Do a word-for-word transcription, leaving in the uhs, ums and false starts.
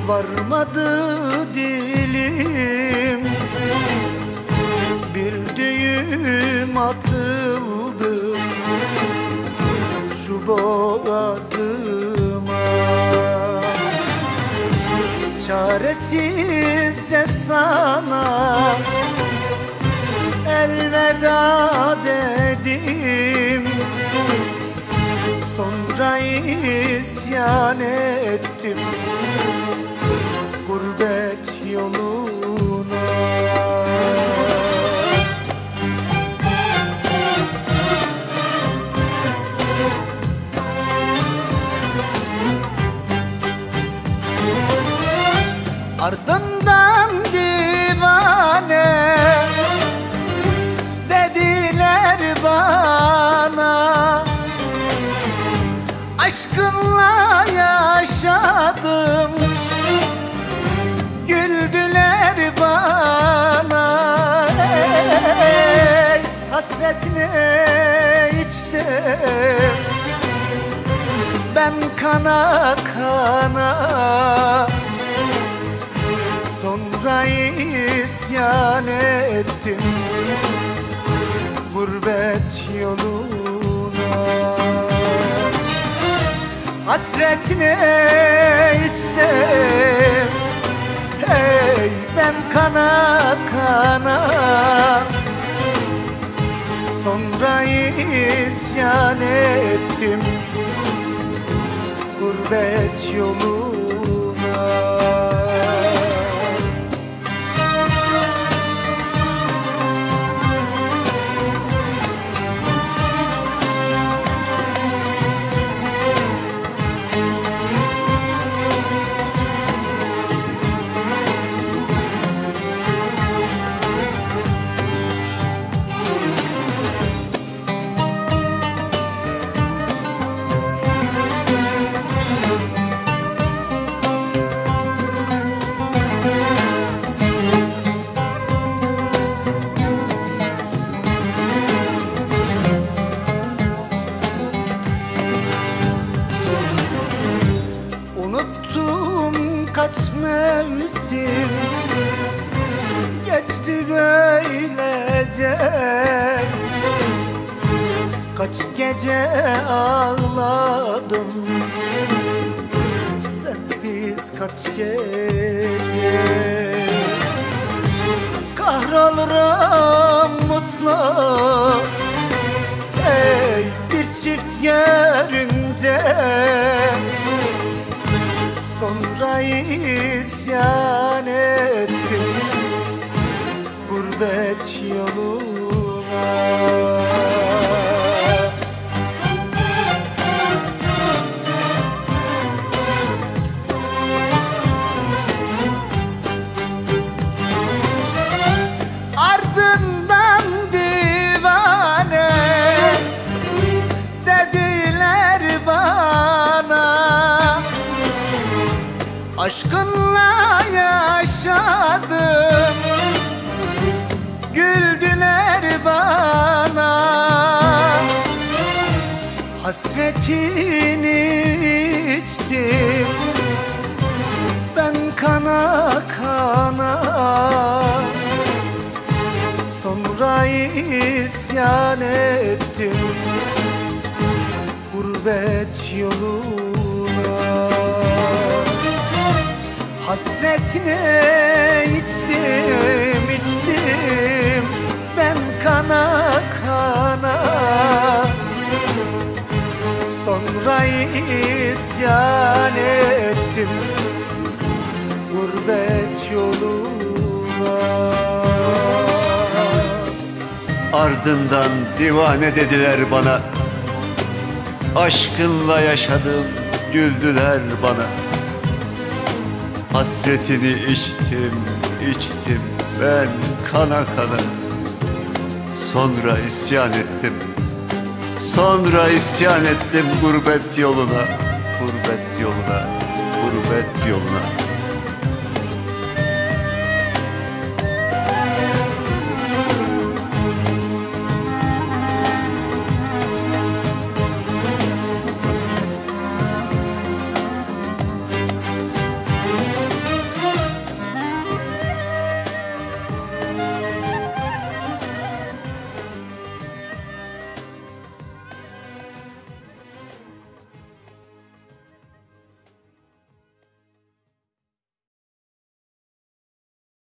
Varmadı dilim, bir düğüm atıldı şu boğazıma. Çaresizce sana elveda dedim, sonra isyan ettim gurbet yoluna. Ardından divane dediler bana, aşkınla yaşadım güldüler bana. Ey, hasretine içtim ben kana kana, sonra isyan ettim gurbet yoluna. Hasretine içtim hey ben kana kana, sonra isyan ettim gurbet yoluna. Kaç mevsim geçti böylece, kaç gece ağladım sensiz, kaç gece kahrolurum mutlu ey bir çift görünce, sonra isyan ettim gurbet yoluna. Ardından divane dediler bana, aşkınla yaşadım güldüler bana. Hasretini içtim ben kana kana, sonra isyan ettim gurbet yoluna. Hasretine içtim içtim ben kana kana, sonra isyan ettim gurbet yoluna. Ardından divane dediler bana, aşkınla yaşadım güldüler bana. Hasretini içtim, içtim ben kana kana, sonra isyan ettim, sonra isyan ettim gurbet yoluna, gurbet yoluna, gurbet yoluna.